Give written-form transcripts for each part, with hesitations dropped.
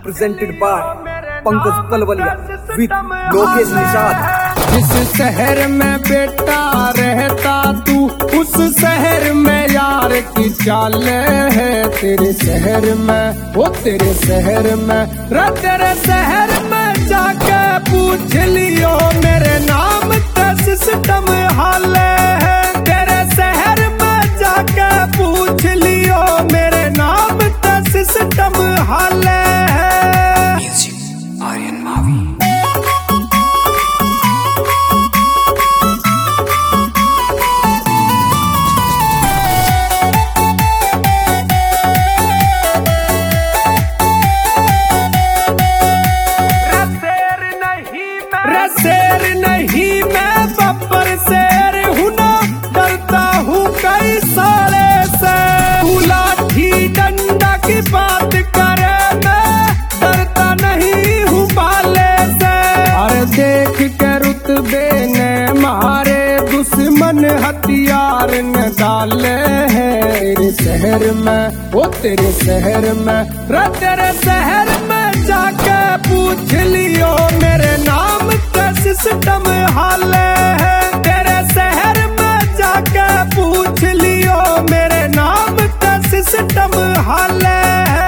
presented by Pankaj Palwalia with Lokesh Nishad. जिस शहर में बेटा रहता तू उस शहर में यार की चाल है। तेरे शहर में वो तेरे शहर में तेरे शहर में जाके पूछ लियो मेरे नाम का सिस्टम हाल है। तेरे शहर में जाके पूछ लियो मेरे नाम का सिस्टम हाल है। आर्यन मावी। शेर नहीं मैं बब्बर शेर हूँ ना, डरता हूँ कई साले से। तू लाठी डंडा की बात करे मैं डरता नहीं हूँ बाले से। अरे देख के रुतबे ने मारे दुश्मन हथियार न डाले हैं। तेरे शहर में वो तेरे शहर में तेरे शहर में जाके पूछ लियो मेरे नाम का सिस्टम हाल है। तेरे शहर में जाके पूछ लियो मेरे नाम का सिस्टम हाल है।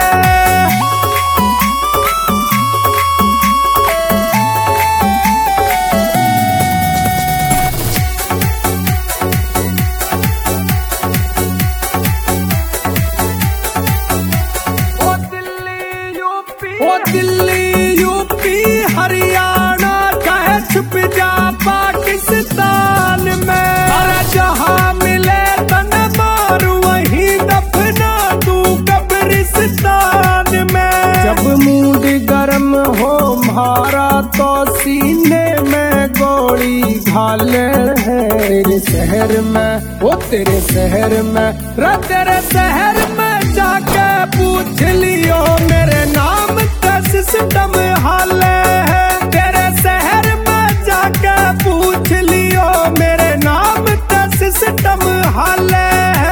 ओ दिल्ली यूपी हरियाणा चाहे छुप जा पाकिस्तान में। अरे जहाँ मिले तन मार वहीं दफना तू कब्रिस्तान में। जब मूड गर्म हो मारा तो सीने में गोली घाले है। तेरे शहर में वो तेरे शहर में तेरे शहर में जाके पूछ लियो मेरे नाम का सिस्टम हाल है। तेरे शहर में जाके पूछ लियो मेरे नाम का सिस्टम हाल है।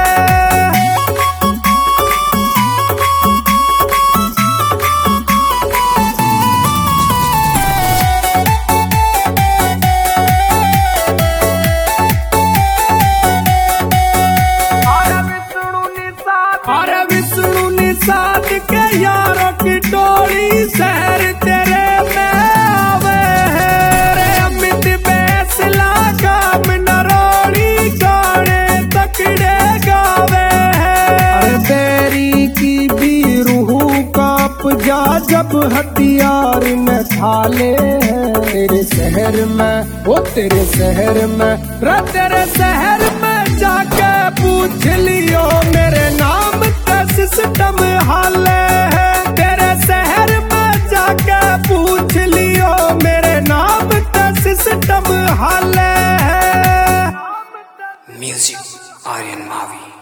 अरे विष्णु निषाद के यारों की टोली शहर तेरे में आवे है। रे अमित बैसला काम नरोड़ी गाने तकड़े गावे है। अरे बेरी की भी रूह कांप जा जब हथियार न थाले हैं। तेरे शहर में वो तेरे शहर में तेरे शहर में जाके पूछ लियो मेरे नाम का सिस्टम हाल है। तेरे शहर में जाके पूछ लियो मेरे नाम का सिस्टम हाल है। म्यूजिक आर्यन मावी।